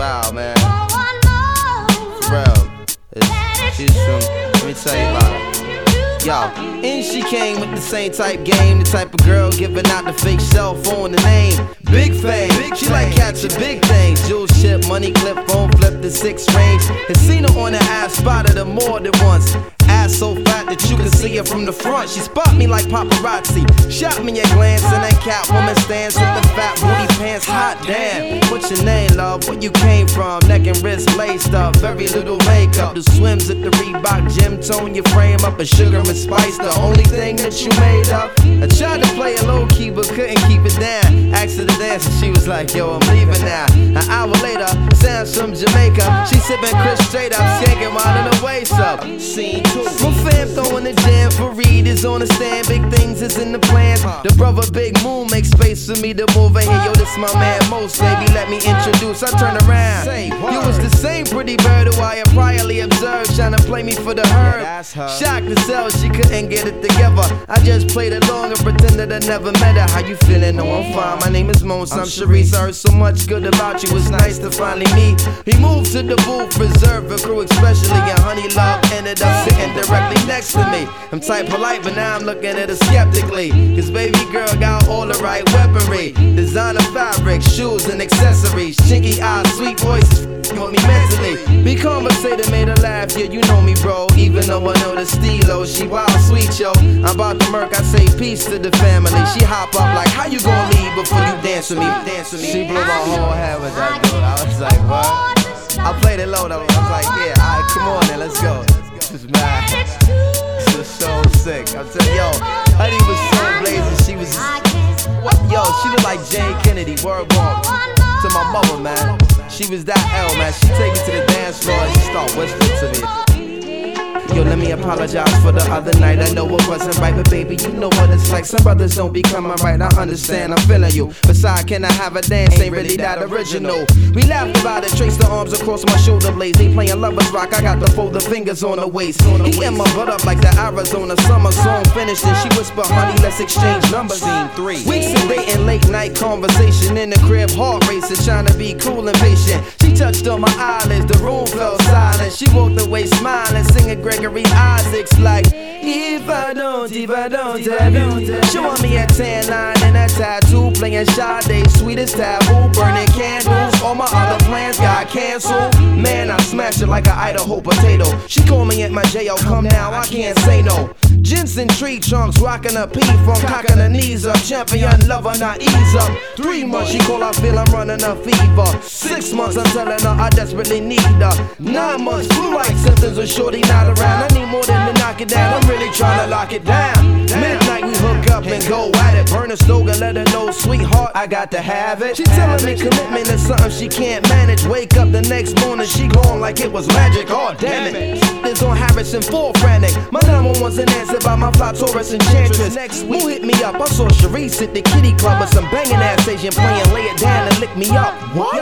style, man. For real. She's from, let me tell you about her. Yo, and she came with the same type game, the type of girl giving out the fake cell phone, the name Big Fame. She like cats with big things, jewel ship, money clip, phone flip, the 6 range. And seen her on the ass, spotted her more than once. Ass so fat that you can see her from the front. She spot me like paparazzi, shot me a glance, and that Catwoman stands with the fat booty pants. Hot damn, what's your name, love? Where you came from? Neck and wrist laced up, very little makeup. The swims at the Reebok gym, tone your frame up, and sugar and spice, the only thing that you made up. I tried to play it low key, but couldn't keep it down. Asked her to dance, and she was like, yo, I'm leaving now. An hour later, sounds from Jamaica. She sipping Chris straight up, skanking while in her waist up. Scene 2. My fam throwing the jam for Reed is on the stand. Big things is in the plans. The brother Big Moon makes space for me to move in here. Yo, this my man Most, baby, let me introduce. I turn around. You was the same pretty bird who I had priorly observed, trying to play me for the herb. Shocked to sell, she couldn't get it together. I just played along and pretended I never met her. How you feeling? No, I'm fine. My name is Mons. I'm Sharice. I heard so much good about you. It's nice to finally meet. He moved to the booth, reserved for crew especially, and Honey Love ended up sitting directly next to me. I'm type polite, but now I'm looking at her skeptically. Cause baby girl got all the right weaponry. Designer fabric, shoes and accessories. Chinky eyes, sweet voices, with me mentally. Be conversated, made her laugh, yeah, you know me, bro. Even though I know the stilo, she wild sweet, yo. I'm about to murk, I say peace to the family. She hop up like, how you gon' leave before you dance with me? Dance with me. She blew my whole head with that dude. I was like, what? I played it low though. I was like, yeah, alright, come on then, let's go. This is mad. This was so sick. I'm telling yo, Honey was so blazing. She was what? Yo, she looked like Jane Kennedy. Word walk to my mother, man. She was that L, man. She take me to the dance floor and she start whispering to me. Yo, let me apologize for the other night. I know it wasn't right, but baby, you know what it's like. Some brothers don't be coming right. I understand, I'm feeling you. Besides, can I have a dance? Ain't really that original. We laughed about it, traced the arms across my shoulder blades. They playing lovers rock, I got to fold the fingers on the waist. He in my butt up like the Arizona summer song finished, and she whispered, honey, let's exchange numbers. Scene 3. Weeks of dating, late night conversation in the crib, heart racing, trying to be cool and patient. She touched on my eyelids, the room fell silent. She walked away smiling, singing Gregory Isaacs like, if I don't have you. Showing me a tan line and a tattoo, playing Sade, sweetest taboo, burning candles. All my other plans got canceled. Man, I smashed it like an Idaho potato. She called me at my J.O. Come now, I can't say no. Jensen tree trunks, rocking a P from cocking her knees up. Champion lover, not ease up. 3 months, she call, I feel I'm running a fever. 6 months, I'm telling her I desperately need her. 9 months, flu-like symptoms of shorty not around. I need more than to knock it down, I'm really trying to lock it down. Midnight, we hook up and go at it. Burn a slogan, let her know, sweetheart, I got to have it. She telling me commitment is something she can't manage. Wake up the next morning, she gone like it was magic. Oh, damn it. This on Harrison, full frantic. My number one's an answer by my fly Taurus enchantress. Next week, who hit me up? I saw Sharice at the kitty club with some banging ass Asian playing Lay It Down and Lick Me Up. What?